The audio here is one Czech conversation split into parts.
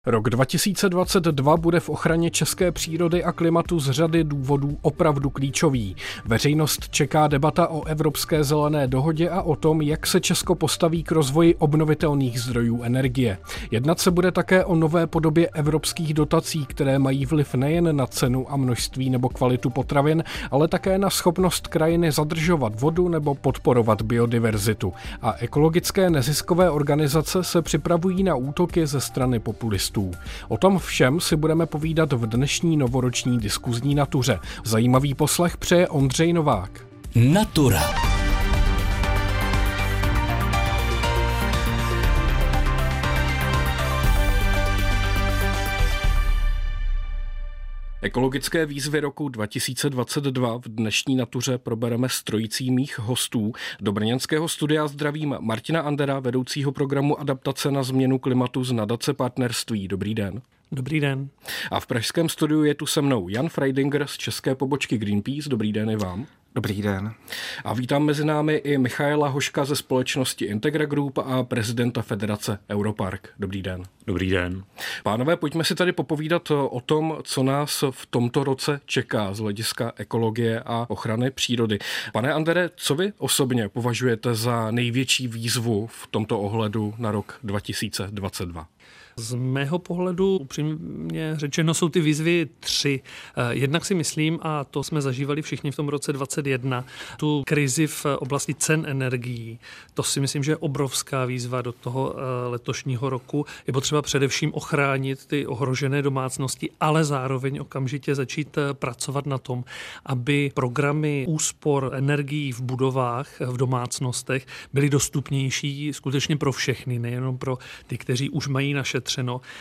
Rok 2022 bude v ochraně české přírody a klimatu z řady důvodů opravdu klíčový. Veřejnost čeká debata o Evropské zelené dohodě a o tom, jak se Česko postaví k rozvoji obnovitelných zdrojů energie. Jednat se bude také o nové podobě evropských dotací, které mají vliv nejen na cenu a množství nebo kvalitu potravin, ale také na schopnost krajiny zadržovat vodu nebo podporovat biodiverzitu. A ekologické neziskové organizace se připravují na útoky ze strany populistů. O tom všem si budeme povídat v dnešní novoroční diskuzní natuře. Zajímavý poslech přeje Ondřej Novák. Natura. Ekologické výzvy roku 2022 v dnešní natuře probereme s trojicí mých hostů. Do brněnského studia zdravím Martina Andera, vedoucího programu adaptace na změnu klimatu z nadace Partnerství. Dobrý den. Dobrý den. A v pražském studiu je tu se mnou Jan Freidinger z české pobočky Greenpeace. Dobrý den i vám. Dobrý den. A vítám mezi námi i Michaela Hoška ze společnosti Integra Group a prezidenta Federace Europark. Dobrý den. Dobrý den. Pánové, pojďme si tady popovídat o tom, co nás v tomto roce čeká z hlediska ekologie a ochrany přírody. Pane Andere, co vy osobně považujete za největší výzvu v tomto ohledu na rok 2022? Z mého pohledu, upřímně řečeno, jsou ty výzvy tři. Jednak si myslím, a to jsme zažívali všichni v tom roce 2021, tu krizi v oblasti cen energií. To si myslím, že je obrovská výzva do toho letošního roku. Je potřeba především ochránit ty ohrožené domácnosti, ale zároveň okamžitě začít pracovat na tom, aby programy úspor energií v budovách, v domácnostech byly dostupnější skutečně pro všechny, nejenom pro ty, kteří už mají našetřeno,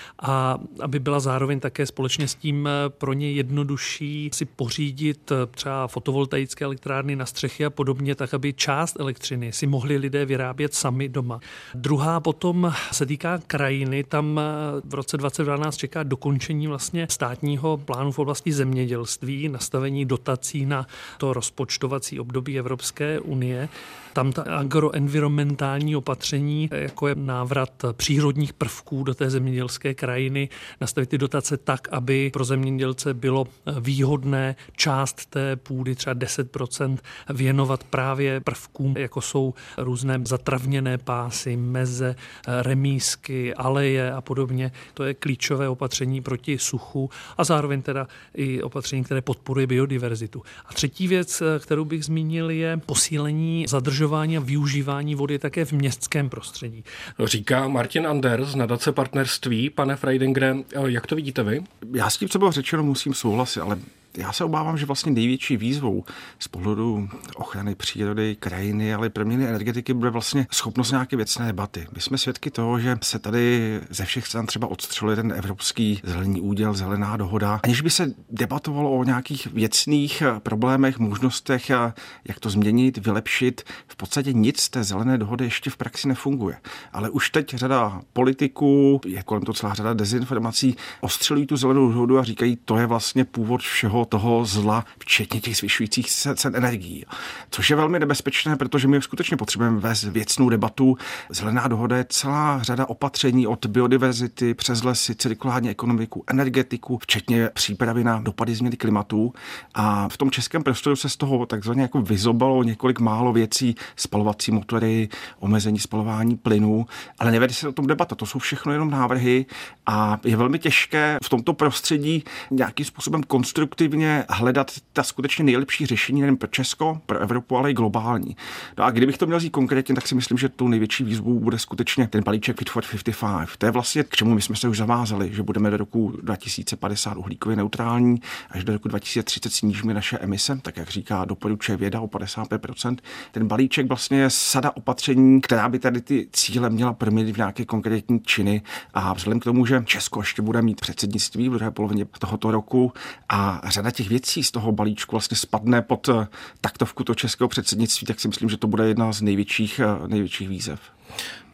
a aby byla zároveň také společně s tím pro ně jednodušší si pořídit třeba fotovoltaické elektrárny na střechy a podobně, tak aby část elektřiny si mohli lidé vyrábět sami doma. Druhá potom se týká krajiny. Tam v roce 2012 čeká dokončení vlastně státního plánu v oblasti zemědělství, nastavení dotací na to rozpočtovací období Evropské unie. Tam ta agroenvironmentální opatření, jako je návrat přírodních prvků do té zemědělské krajiny, nastavit ty dotace tak, aby pro zemědělce bylo výhodné část té půdy, třeba 10%, věnovat právě prvkům, jako jsou různé zatravněné pásy, meze, remísky, aleje a podobně. To je klíčové opatření proti suchu a zároveň teda i opatření, které podporuje biodiverzitu. A třetí věc, kterou bych zmínil, je posílení zadržování a využívání vody také v městském prostředí. Říká Martin Ander z nadace Partnerství. Pane Freidingere, jak to vidíte vy? Já s tím, co bylo řečeno, musím souhlasit, ale já se obávám, že vlastně největší výzvou z pohledu ochrany přírody, krajiny, ale proměny energetiky bude vlastně schopnost nějaké věcné debaty. My jsme svědky toho, že se tady ze všech stran třeba odstřeluje ten evropský zelený úděl, zelená dohoda, aniž by se debatovalo o nějakých věcných problémech, možnostech, jak to změnit, vylepšit. V podstatě nic z té zelené dohody ještě v praxi nefunguje. Ale už teď řada politiků, je kolem toho celá řada dezinformací, ostřelují tu zelenou dohodu a říkají, to je vlastně původ všeho toho zla, včetně těch zvyšujících se cen energií. Což je velmi nebezpečné, protože my skutečně potřebujeme vést věcnou debatu. Zelená dohoda je celá řada opatření od biodiverzity přes lesy, cirkulární ekonomiku, energetiku, včetně přípravy na dopady změny klimatu. A v tom českém prostoru se z toho takzvaně jako vyzobalo několik málo věcí, spalovací motory, omezení spalování plynu, ale nevede se o tom debata. To jsou všechno jenom návrhy a je velmi těžké v tomto prostředí nějakým způsobem konstruktivně hledat ta skutečně nejlepší řešení nejen pro Česko, pro Evropu, ale i globální. No a kdybych to měl říct konkrétně, tak si myslím, že tou největší výzvou bude skutečně ten balíček Fit for 55. To je vlastně, k čemu my jsme se už zavázali, že budeme do roku 2050 uhlíkově neutrální, až do roku 2030 snížíme naše emise, tak jak říká, doporučuje věda o 55%. Ten balíček vlastně je sada opatření, která by tady ty cíle měla proměnit v nějaké konkrétní činy a vzhledem k tomu, že Česko ještě bude mít předsednictví v druhé polovině tohoto roku a řada těch věcí z toho balíčku vlastně spadne pod taktovku toho českého předsednictví, tak si myslím, že to bude jedna z největších výzev.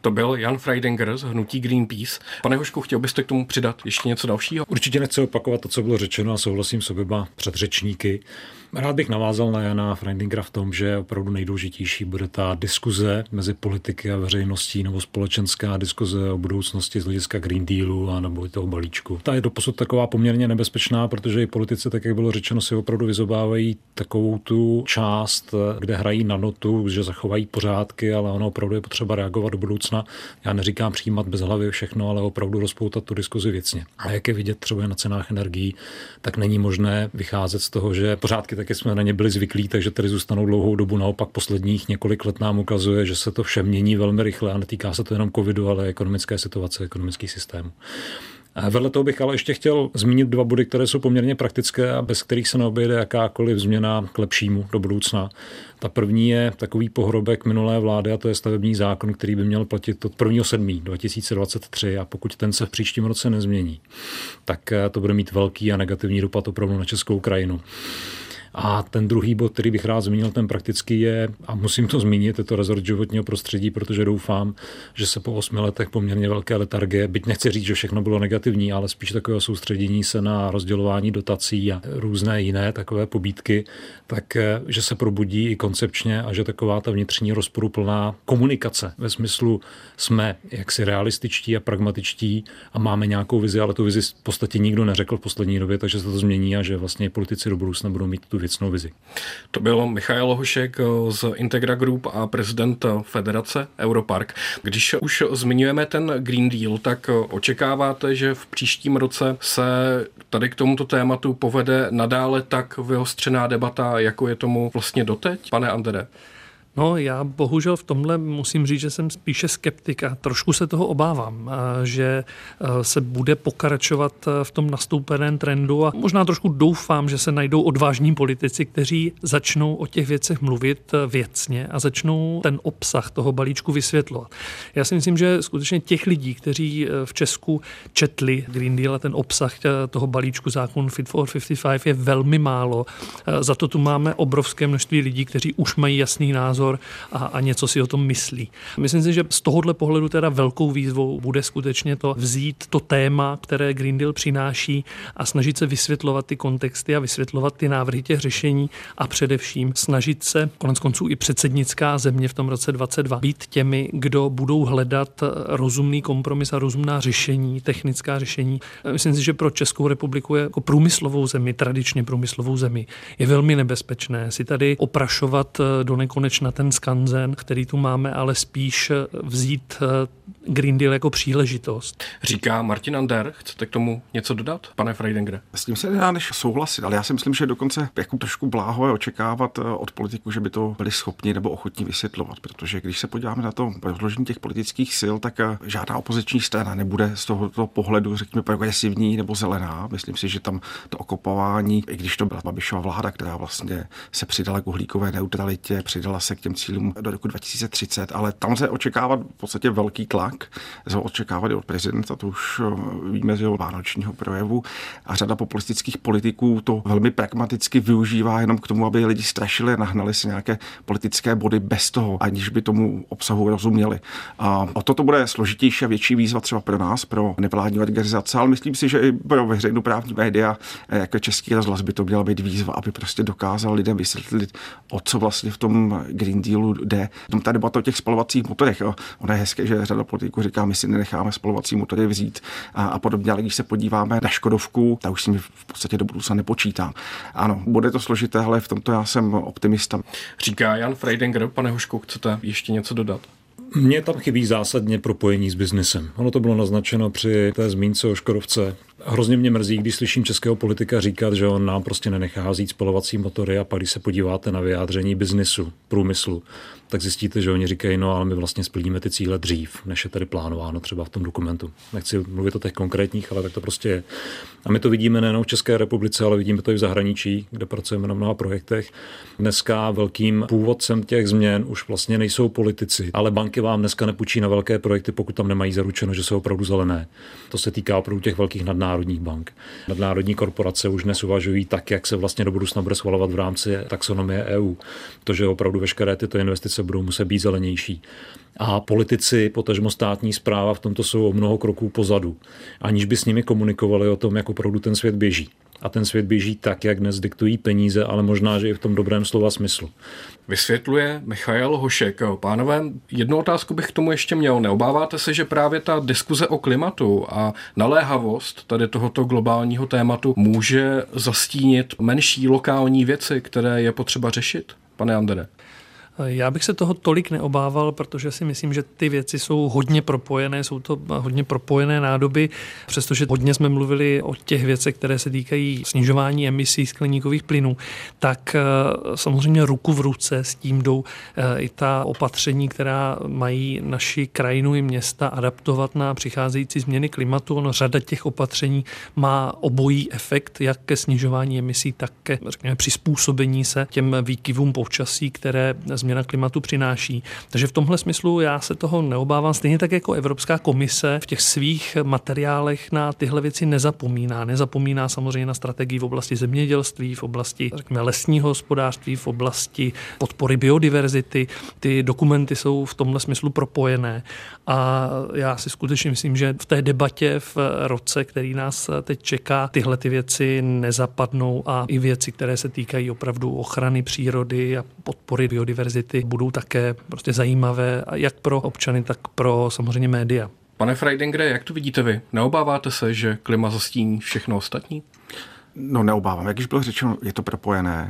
To byl Jan Freidinger z hnutí Greenpeace. Pane Hošku, chtěl byste k tomu přidat ještě něco dalšího? Určitě nechci opakovat to, co bylo řečeno, a souhlasím s oběma předřečníky. Rád bych navázal na Jana Freidingera v tom, že opravdu nejdůležitější bude ta diskuze mezi politiky a veřejností nebo společenská diskuze o budoucnosti z hlediska Green Dealu a nebo toho balíčku. Ta je doposud taková poměrně nebezpečná, protože i politici, tak jak bylo řečeno, si opravdu vyzobávají takovou tu část, kde hrají na notu, že zachovají pořádky, ale ono opravdu je potřeba reagovat do budoucna. Já neříkám přijímat bez hlavy všechno, ale opravdu rozpoutat tu diskuzi věcně. A jak je vidět třeba na cenách energií, tak není možné vycházet z toho, že pořádky taky jsme na ně byli zvyklí, takže tady zůstanou dlouhou dobu. Naopak posledních několik let nám ukazuje, že se to vše mění velmi rychle a netýká se to jenom covidu, ale ekonomické situace, ekonomický systém. Vedle toho bych ale ještě chtěl zmínit 2 body, které jsou poměrně praktické a bez kterých se neobejde jakákoliv změna k lepšímu do budoucna. Ta první je takový pohrobek minulé vlády a to je stavební zákon, který by měl platit od 1.7.2023 a pokud ten se v příštím roce nezmění, tak to bude mít velký a negativní dopad opravdu na českou krajinu. A ten druhý bod, který bych rád zmínil, ten praktický je, a musím to zmínit, je to rezort životního prostředí, protože doufám, že se po 8 letech poměrně velké letargie, byť nechci říct, že všechno bylo negativní, ale spíš takového soustředění se na rozdělování dotací a různé jiné takové pobídky, tak že se probudí i koncepčně a že taková ta vnitřní rozporuplná komunikace ve smyslu jsme jaksi realističtí a pragmatičtí a máme nějakou vizi, ale tu vizi v podstatě nikdo neřekl v poslední době, takže se to změní a že vlastně politici do budoucna budou mít tu věcnou vizi. To byl Michael Hošek z Integra Group a prezident Federace Europark. Když už zmiňujeme ten Green Deal, tak očekáváte, že v příštím roce se tady k tomuto tématu povede nadále tak vyostřená debata, jako je tomu vlastně doteď, pane Andere? No, já bohužel v tomhle musím říct, že jsem spíše skeptik a trošku se toho obávám, že se bude pokračovat v tom nastoupeném trendu a možná trošku doufám, že se najdou odvážní politici, kteří začnou o těch věcech mluvit věcně a začnou ten obsah toho balíčku vysvětlovat. Já si myslím, že skutečně těch lidí, kteří v Česku četli Green Deal a ten obsah toho balíčku zákon Fit for 55 je velmi málo. Za to tu máme obrovské množství lidí, kteří už mají jasný názor a něco si o tom myslí. Myslím si, že z tohohle pohledu teda velkou výzvou bude skutečně to vzít to téma, které Green Deal přináší a snažit se vysvětlovat ty kontexty a vysvětlovat ty návrhy těch řešení a především snažit se, koneckonců i předsednická země v tom roce 2022, být těmi, kdo budou hledat rozumný kompromis a rozumná řešení, technická řešení. Myslím si, že pro Českou republiku jako průmyslovou zemi, tradičně průmyslovou zemi, je velmi nebezpečné si tady oprašovat do nekonečna ten skanzen, který tu máme, ale spíš vzít Green Deal jako příležitost. Říká Martin Ander. Chcete k tomu něco dodat, pane Freidingere? S tím se nedá než souhlasit, ale já si myslím, že dokonce jako trošku bláho je očekávat od politiků, že by to byli schopni nebo ochotní vysvětlovat, protože když se podíváme na to rozložení těch politických sil, tak žádná opoziční strana nebude z tohoto pohledu, řekněme, progresivní nebo zelená. Myslím si, že tam to okopování, i když to byla Babišova vláda, která vlastně se přidala k uhlíkové neutralitě, přidala se k těm cílům do roku 2030, ale tam se očekávat v podstatě velký tlak, se očekávat i od prezidenta, to už víme z jeho vánočního projevu a řada populistických politiků to velmi pragmaticky využívá jenom k tomu, aby lidi strašili a nahnali si nějaké politické body bez toho, aniž by tomu obsahu rozuměli. A o toto bude složitější a větší výzva třeba pro nás, pro nevládní organizace, ale myslím si, že i pro veřejnoprávní média, jako Český rozhlas, by to měla být výzva, aby prostě dokázal lidem vysvětlit, o co vlastně v tom Green Dealu jde. Ta debata o těch spalovacích motorech, ono je hezké, že řada politiků říká, my si nenecháme spalovací motory vzít a podobně, ale když se podíváme na Škodovku, tak už si mi v podstatě do budoucna nepočítám. Ano, bude to složité, ale v tomto já jsem optimista. Říká Jan Freidinger. Pane Hošku, chcete ještě něco dodat? Mně tam chybí zásadně propojení s biznesem. Ono to bylo naznačeno při té zmínce o Škodovce. Hrozně mě mrzí, když slyším českého politika říkat, že on nám prostě nenechá vzít spalovací motory a pak, když se podíváte na vyjádření biznisu, průmyslu, tak zjistíte, že oni říkají, no ale my vlastně splníme ty cíle dřív, než je tady plánováno třeba v tom dokumentu. Nechci mluvit o těch konkrétních, ale tak to prostě je. A my to vidíme nejen v České republice, ale vidíme to i v zahraničí, kde pracujeme na mnoha projektech. Dneska velkým původcem těch změn už vlastně nejsou politici, ale banky vám dneska nepůjčí na velké projekty, pokud tam nemají zaručeno, že jsou opravdu zelené. To se týká opravdu těch velkých nadnárodních bank. Nadnárodní korporace už dnes uvažují tak, jak se vlastně do budoucna bude schvalovat v rámci taxonomie EU. To, že opravdu veškeré tyto investice zase budou muset být zelenější. A politici, potažmo státní správa v tomto jsou o mnoho kroků pozadu, aniž by s nimi komunikovali o tom, jak opravdu ten svět běží. A ten svět běží tak, jak dnes diktují peníze, ale možná, že i v tom dobrém slova smyslu. Vysvětluje Michael Hošek. Pánové, jednu otázku bych k tomu ještě měl. Neobáváte se, že právě ta diskuze o klimatu a naléhavost tady tohoto globálního tématu může zastínit menší lokální věci, které je potřeba řešit? Pane Andere. Já bych se toho tolik neobával, protože si myslím, že ty věci jsou hodně propojené, jsou to hodně propojené nádoby, přestože hodně jsme mluvili o těch věcech, které se týkají snižování emisí skleníkových plynů, tak samozřejmě ruku v ruce s tím jdou i ta opatření, která mají naši krajinu i města adaptovat na přicházející změny klimatu. Ono řada těch opatření má obojí efekt, jak ke snižování emisí, tak ke, řekněme, přizpůsobení se těm výkyvům počasí, které změna klimatu přináší. Takže v tomhle smyslu já se toho neobávám. Stejně tak jako Evropská komise v těch svých materiálech na tyhle věci nezapomíná. Nezapomíná samozřejmě na strategii v oblasti zemědělství, v oblasti, řekněme, lesního hospodářství, v oblasti podpory biodiverzity. Ty dokumenty jsou v tomhle smyslu propojené. A já si skutečně myslím, že v té debatě v roce, který nás teď čeká, tyhle ty věci nezapadnou a i věci, které se týkají opravdu ochrany přírody a podpory biodiverzity, budou také prostě zajímavé jak pro občany, tak pro samozřejmě média. Pane Freidingere, jak to vidíte vy? Neobáváte se, že klima zastíní všechno ostatní? No neobávám. Jak již bylo řečeno, je to propojené.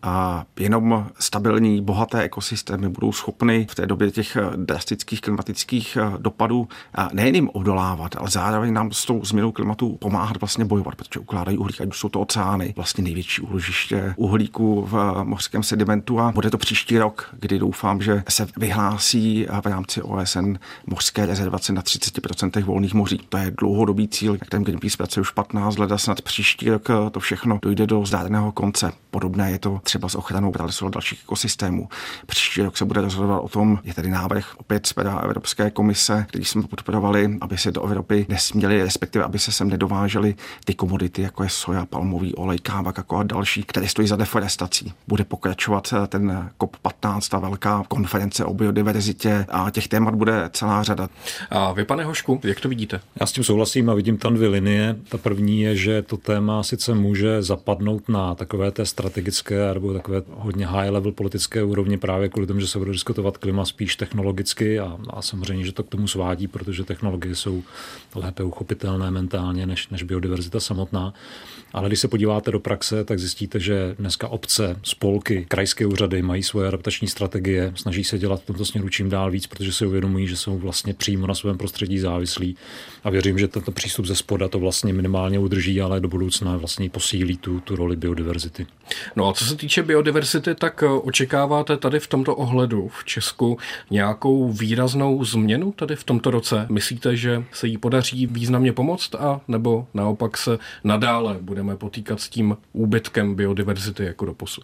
A jenom stabilní, bohaté ekosystémy budou schopny v té době těch drastických klimatických dopadů nejen jim odolávat, ale zároveň nám s tou změnou klimatu pomáhat vlastně bojovat, protože ukládají uhlík, ať už jsou to oceány, vlastně největší úložiště uhlíku v mořském sedimentu. A bude to příští rok, kdy doufám, že se vyhlásí v rámci OSN mořské rezervace na 30% volných moří. To je dlouhodobý cíl, jak ten Greenpeace pracuje už 15 let a snad příští rok to všechno dojde do zdárného konce. Podobné je to třeba s ochranou pralesu a dalších ekosystémů. Příští rok se bude rozhodovat o tom, je tady návrh opět z pera Evropské komise, který jsme podporovali, aby se do Evropy nesměly, respektive aby se sem nedovážely ty komodity, jako je soja, palmový olej, káva, kakao a další, které stojí za deforestací. Bude pokračovat ten COP15, ta velká konference o biodiverzitě a těch témat bude celá řada. A vy, pane Hošku, jak to vidíte? Já s tím souhlasím a vidím tam dvě linie. Ta první je, že to téma sice může zapadnout na takové té strategické nebo takové hodně high level politické úrovni právě kvůli tomu, že se bude diskutovat klima spíš technologicky a samozřejmě, že to k tomu svádí, protože technologie jsou lépe uchopitelné mentálně než biodiverzita samotná. Ale když se podíváte do praxe, tak zjistíte, že dneska obce, spolky, krajské úřady mají svoje adaptační strategie, snaží se dělat v tomto směru čím dál víc, protože si uvědomují, že jsou vlastně přímo na svém prostředí závislí a věřím, že tento přístup ze spoda to vlastně minimálně udrží, ale do budoucna vlastně posílí tu roli biodiverzity. No a co se týče biodiverzity, tak očekáváte tady v tomto ohledu v Česku nějakou výraznou změnu tady v tomto roce? Myslíte, že se jí podaří významně pomoct a nebo naopak se nadále budeme potýkat s tím úbytkem biodiverzity jako doposud?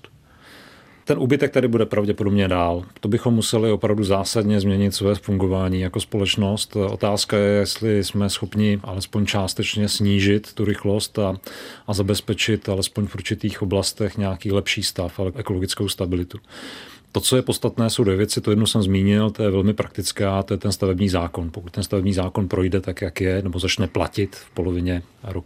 Ten úbytek tady bude pravděpodobně dál. To bychom museli opravdu zásadně změnit své fungování jako společnost. Otázka je, jestli jsme schopni alespoň částečně snížit tu rychlost a zabezpečit alespoň v určitých oblastech nějaký lepší stav, ale ekologickou stabilitu. To, co je podstatné, jsou dvě věci. To jednu jsem zmínil, to je velmi praktická, to je ten stavební zákon. Pokud ten stavební zákon projde tak, jak je, nebo začne platit v polovině roku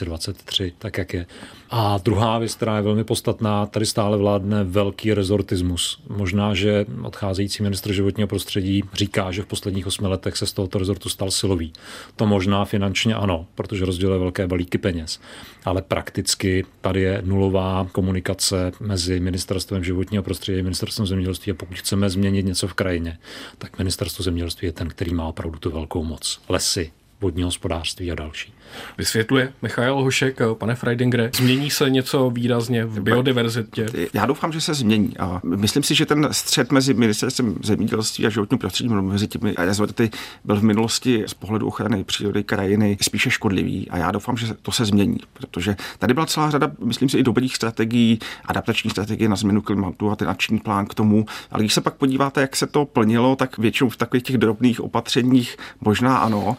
2023, tak, jak je. A druhá věc, která je velmi podstatná, tady stále vládne velký rezortismus. Možná, že odcházející ministr životního prostředí říká, že v posledních 8 letech se z tohoto rezortu stal silový. To možná finančně ano, protože rozděluje velké balíky peněz. Ale prakticky tady je nulová komunikace mezi ministerstvem životního prostředí a ministerstvem zemědělství a pokud chceme změnit něco v krajině, tak ministerstvo zemědělství je ten, který má opravdu tu velkou moc. Lesy, vodní hospodářství a další. Vysvětluje Michael Hošek. Pane Freidingere, změní se něco výrazně v biodiverzitě? Já doufám, že se změní a myslím si, že ten střet mezi ministerstvem zemědělství a životním prostředím, mezi těmi rezorty, byl v minulosti z pohledu ochrany přírody, krajiny spíše škodlivý a já doufám, že to se změní, protože tady byla celá řada, myslím si, i dobrých strategií, adaptační strategie na změnu klimatu a ten akční plán k tomu, ale když se pak podíváte, jak se to plnilo, tak většinou v takových těch drobných opatřeních možná ano, ale v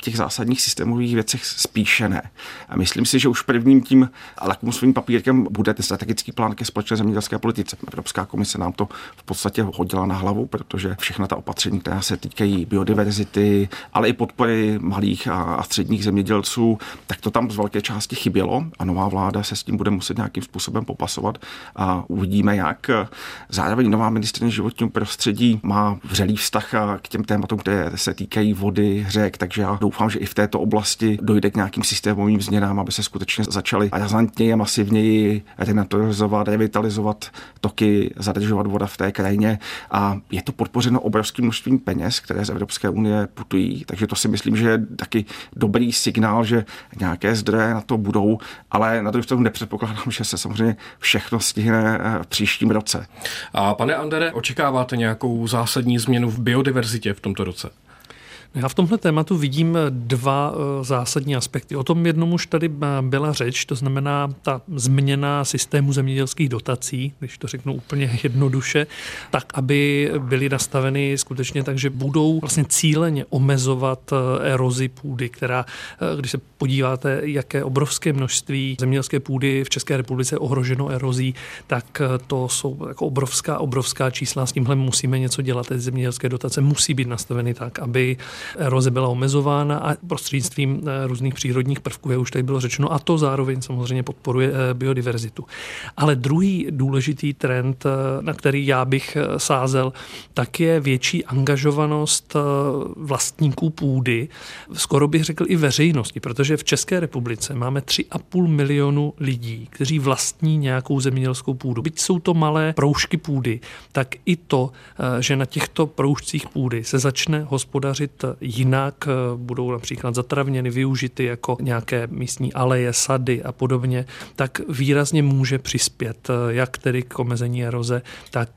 těch zásadních systémových věcech spíše ne. A myslím si, že už prvním tím lakmusovým papírkem bude ten strategický plán ke společné zemědělské politice. Evropská komise nám to v podstatě hodila na hlavu, protože všechna ta opatření, která se týkají biodiverzity, ale i podpory malých a středních zemědělců, tak to tam z velké části chybělo a nová vláda se s tím bude muset nějakým způsobem popasovat a uvidíme, jak. Zároveň nová ministryně životního prostředí má vřelý vztah k těm tématům, které se týkají vody, řek, takže já doufám, že i v této oblasti dojde k nějakým systémovým změnám, aby se skutečně začaly razantněji a masivněji renaturalizovat, revitalizovat toky, zadržovat voda v té krajině a je to podpořeno obrovským množstvím peněz, které z Evropské unie putují, takže to si myslím, že je taky dobrý signál, že nějaké zdroje na to budou, ale na druhou stranu nepředpokládám, že se samozřejmě všechno stihne v příštím roce. A pane Andere, očekáváte nějakou zásadní změnu v biodiverzitě v tomto roce? Já v tomhle tématu vidím dva zásadní aspekty. O tom jednom už tady byla řeč, to znamená ta změna systému zemědělských dotací, když to řeknu úplně jednoduše, tak, aby byly nastaveny skutečně tak, že budou vlastně cíleně omezovat erozi půdy, která, když se podíváte, jaké obrovské množství zemědělské půdy v České republice je ohroženo erozí, tak to jsou jako obrovská čísla. S tímhle musíme něco dělat. Ty zemědělské dotace musí být nastaveny tak, aby eroze byla omezována a prostřednictvím různých přírodních prvků, jak už tady bylo řečeno, a to zároveň samozřejmě podporuje biodiverzitu. Ale druhý důležitý trend, na který já bych sázel, tak je větší angažovanost vlastníků půdy, skoro bych řekl i veřejnosti, protože v České republice máme 3,5 milionu lidí, kteří vlastní nějakou zemědělskou půdu. Byť jsou to malé proužky půdy, tak i to, že na těchto proužcích půdy se začne hospodařit jinak, budou například zatravněny, využity jako nějaké místní aleje, sady a podobně, tak výrazně může přispět jak tedy k omezení eroze, tak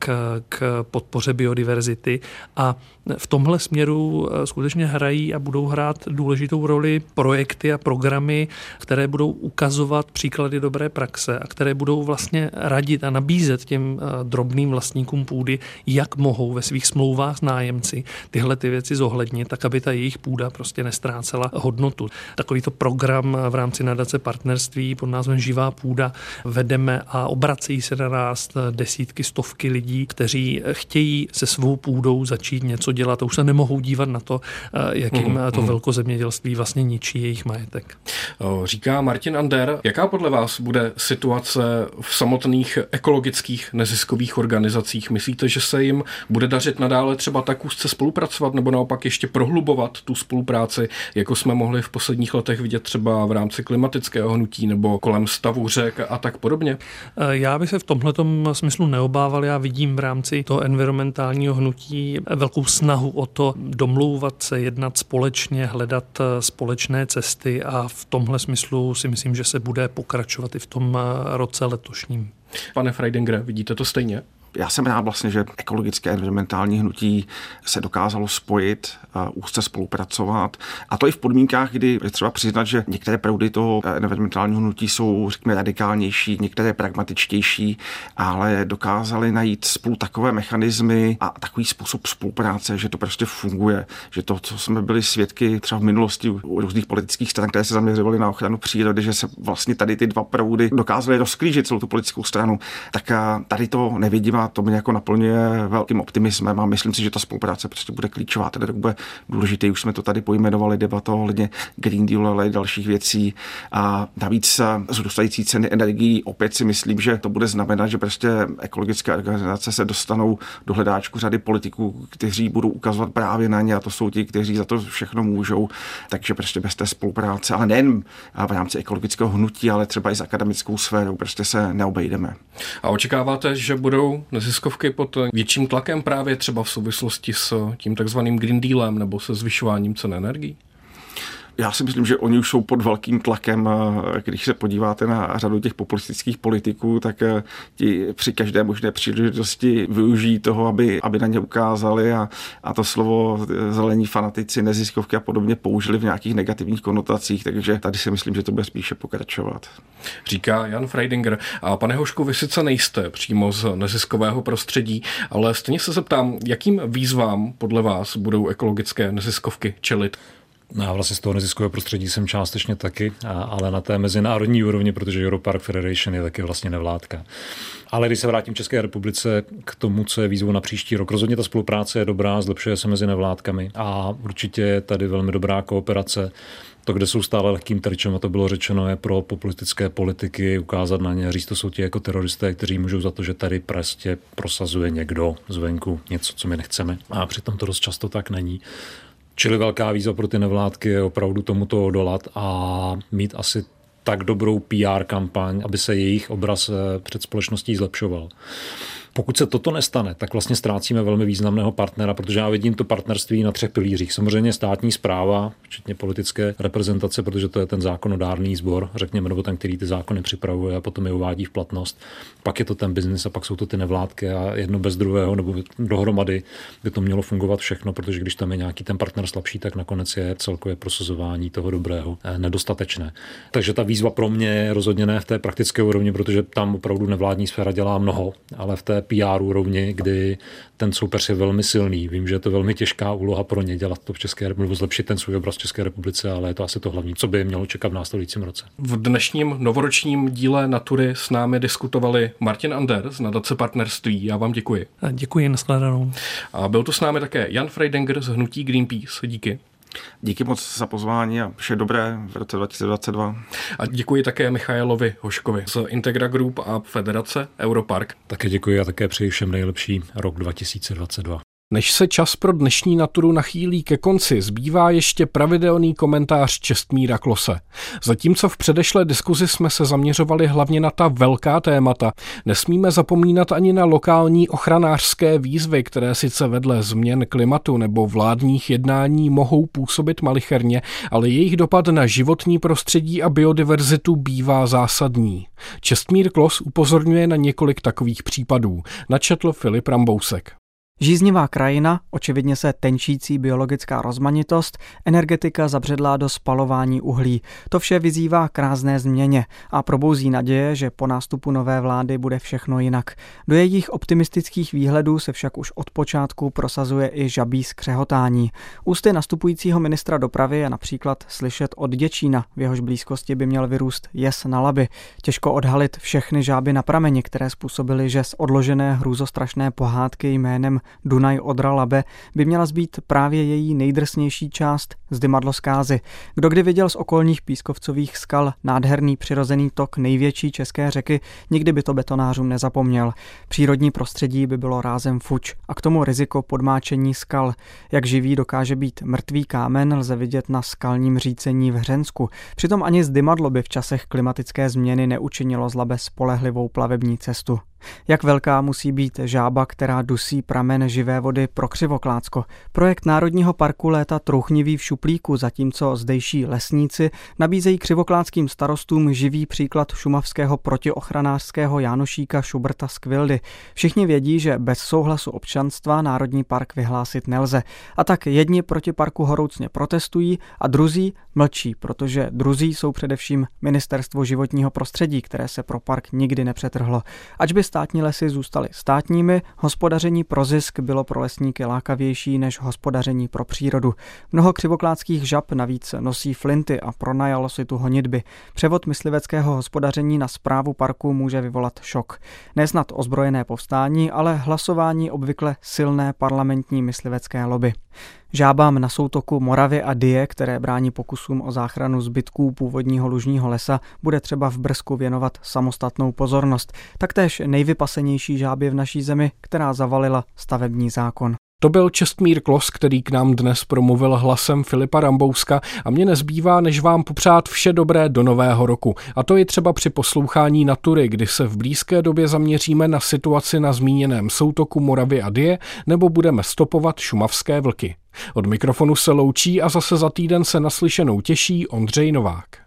k podpoře biodiverzity. A v tomhle směru skutečně hrají a budou hrát důležitou roli projekty a programy, které budou ukazovat příklady dobré praxe a které budou vlastně radit a nabízet těm drobným vlastníkům půdy, jak mohou ve svých smlouvách s nájemci tyhle ty věci zohlednit, tak aby ta jejich půda prostě nestrácela hodnotu. Takovýto program v rámci nadace partnerství pod názvem Živá půda vedeme a obrací se na nás desítky, stovky lidí, kteří chtějí se svou půdou začít něco dělat a už se nemohou dívat na to, jak jim to velkozemědělství vlastně ničí jejich majetek. Říká Martin Ander. Jaká podle vás bude situace v samotných ekologických neziskových organizacích? Myslíte, že se jim bude dařit nadále třeba tak úzce spolupracovat nebo naopak ještě prohlubovat tu spolupráci, jako jsme mohli v posledních letech vidět třeba v rámci klimatického hnutí nebo kolem stavu řek a tak podobně? Já bych se v tomhletom smyslu neobával. Já vidím v rámci toho environmentálního hnutí velkou snahu o to domlouvat se, jednat společně, hledat společné cesty a v tomhle smyslu si myslím, že se bude pokračovat i v tom roce letošním. Pane Freidingere, vidíte to stejně? Já jsem rád vlastně, že ekologické environmentální hnutí se dokázalo spojit, úzce spolupracovat. A to i v podmínkách, kdy je třeba přiznat, že některé proudy toho environmentálního hnutí jsou, řekněme, radikálnější, některé pragmatičtější, ale dokázali najít spolu takové mechanismy a takový způsob spolupráce, že to prostě funguje. Že to, co jsme byli svědky třeba v minulosti u různých politických stran, které se zaměřovaly na ochranu přírody, že se vlastně tady ty dva proudy dokázaly rozklížit celou tu politickou stranu, tak tady to nevidím. A to mě jako naplňuje velkým optimismem a myslím si, že ta spolupráce prostě bude klíčová. Ten rok bude důležitý, už jsme to tady pojmenovali, debata ohledně Green Deal, ale i dalších věcí. A navíc vzrůstající ceny energií, opět si myslím, že to bude znamenat, že prostě ekologické organizace se dostanou do hledáčku řady politiků, kteří budou ukazovat právě na ně a to jsou ti, kteří za to všechno můžou. Takže prostě bez té spolupráce, ale nejen v rámci ekologického hnutí, ale třeba i s akademickou sférou prostě se neobejdeme. A očekáváte, že budou neziskovky pod větším tlakem právě třeba v souvislosti s tím takzvaným Green Dealem nebo se zvyšováním cen energií? Já si myslím, že oni už jsou pod velkým tlakem. Když se podíváte na řadu těch populistických politiků, tak ti při každé možné příležitosti využijí toho, aby na ně ukázali a to slovo zelení fanatici, neziskovky a podobně použili v nějakých negativních konotacích, takže tady si myslím, že to bude spíše pokračovat. Říká Jan Freidinger. A pane Hošku, vy sice nejste přímo z neziskového prostředí, ale stejně se zeptám, jakým výzvám podle vás budou ekologické neziskovky čelit? Já vlastně z toho neziskového prostředí jsem částečně taky, ale na té mezinárodní úrovni, protože Europark Federation je taky vlastně nevládka. Ale když se vrátím České republice k tomu, co je výzvou na příští rok, rozhodně ta spolupráce je dobrá, zlepšuje se mezi nevládkami a určitě je tady velmi dobrá kooperace. To, kde jsou stále lehkým terčem, a to bylo řečeno, je pro populistické politiky ukázat na ně, říct, to jsou ti jako teroristé, kteří můžou za to, že tady prostě prosazuje někdo zvenku něco, co my nechceme. A přitom to dost často tak není. Čili velká výzva pro ty nevládky je opravdu tomuto odolat a mít asi tak dobrou PR kampaň, aby se jejich obraz před společností zlepšoval. Pokud se toto nestane, tak vlastně ztrácíme velmi významného partnera, protože já vidím to partnerství na 3 pilířích. Samozřejmě státní správa, včetně politické reprezentace, protože to je ten zákonodárný sbor, řekněme, nebo ten, který ty zákony připravuje a potom je uvádí v platnost. Pak je to ten biznis a pak jsou to ty nevládky a jedno bez druhého nebo dohromady by to mělo fungovat všechno, protože když tam je nějaký ten partner slabší, tak nakonec je celkové prosazování toho dobrého nedostatečné. Takže ta výzva pro mě je rozhodně ne v té praktické úrovni, protože tam opravdu nevládní sféra dělá mnoho, ale v té PR úrovni, kdy ten soupeř je velmi silný. Vím, že je to velmi těžká úloha pro ně dělat to v České republice, zlepšit ten svůj obraz v České republice, ale je to asi to hlavní, co by je mělo čekat v následujícím roce. V dnešním novoročním díle Natury s námi diskutovali Martin Ander z nadace Partnerství. Já vám děkuji. Děkuji, nashledanou. A byl tu s námi také Jan Freidenker z hnutí Greenpeace. Díky. Díky moc za pozvání a vše dobré v roce 2022. A děkuji také Michailovi Hoškovi z Integra Group a Federace Europark. Také děkuji a také přeji všem nejlepší rok 2022. Než se čas pro dnešní Naturu nachýlí ke konci, zbývá ještě pravidelný komentář Čestmíra Klose. Zatímco v předešlé diskuzi jsme se zaměřovali hlavně na ta velká témata, nesmíme zapomínat ani na lokální ochranářské výzvy, které sice vedle změn klimatu nebo vládních jednání mohou působit malicherně, ale jejich dopad na životní prostředí a biodiverzitu bývá zásadní. Čestmír Klos upozorňuje na několik takových případů. Načetl Filip Rambousek. Žíznivá krajina, očividně se tenčící biologická rozmanitost, energetika zabředlá do spalování uhlí. To vše vyzývá k rázné změně a probouzí naděje, že po nástupu nové vlády bude všechno jinak. Do jejich optimistických výhledů se však už od počátku prosazuje i žabí skřehotání. Ústy nastupujícího ministra dopravy je například slyšet od Děčína, v jehož blízkosti by měl vyrůst jez na Labi. Těžko odhalit všechny žáby na prameni, které způsobily, že z odložené hrůzostrašné pohádky jménem Dunaj-Odra-Labe by měla zbýt právě její nejdrsnější část Zdymadlo Skázy. Kdo kdy viděl z okolních pískovcových skal nádherný přirozený tok největší české řeky, nikdy by to betonářům nezapomněl. Přírodní prostředí by bylo rázem fuč a k tomu riziko podmáčení skal. Jak živý dokáže být mrtvý kámen, lze vidět na skalním řícení v Hřensku. Přitom ani Zdymadlo by v časech klimatické změny neučinilo z Labe spolehlivou plavební cestu. Jak velká musí být žába, která dusí pramen živé vody pro Křivoklácko? Projekt Národního parku léta trouchnivý v šuplíku, zatímco zdejší lesníci nabízejí křivokláckým starostům živý příklad šumavského protiochranářského Jánošíka Šuberta z Kvildy. Všichni vědí, že bez souhlasu občanstva Národní park vyhlásit nelze. A tak jedni proti parku horoucně protestují a druzí mlčí, protože druzí jsou především Ministerstvo životního prostředí, které se pro park nikdy nepřetrhlo. Ač by státní lesy zůstaly státními, hospodaření pro zisk bylo pro lesníky lákavější než hospodaření pro přírodu. Mnoho křivokláckých žab navíc nosí flinty a pronajalo si tu honitby. Převod mysliveckého hospodaření na správu parku může vyvolat šok. Nesnad ozbrojené povstání, ale hlasování obvykle silné parlamentní myslivecké lobby. Žábám na soutoku Moravy a Dyje, které brání pokusům o záchranu zbytků původního lužního lesa, bude třeba v Brzku věnovat samostatnou pozornost. Taktéž nejvypasenější žábě v naší zemi, která zavalila stavební zákon. To byl Čestmír Klos, který k nám dnes promluvil hlasem Filipa Rambouska a mně nezbývá, než vám popřát vše dobré do nového roku. A to je třeba při poslouchání Natury, kdy se v blízké době zaměříme na situaci na zmíněném soutoku Moravy a Dyje, nebo budeme stopovat šumavské vlky. Od mikrofonu se loučí a zase za týden se naslyšenou těší Ondřej Novák.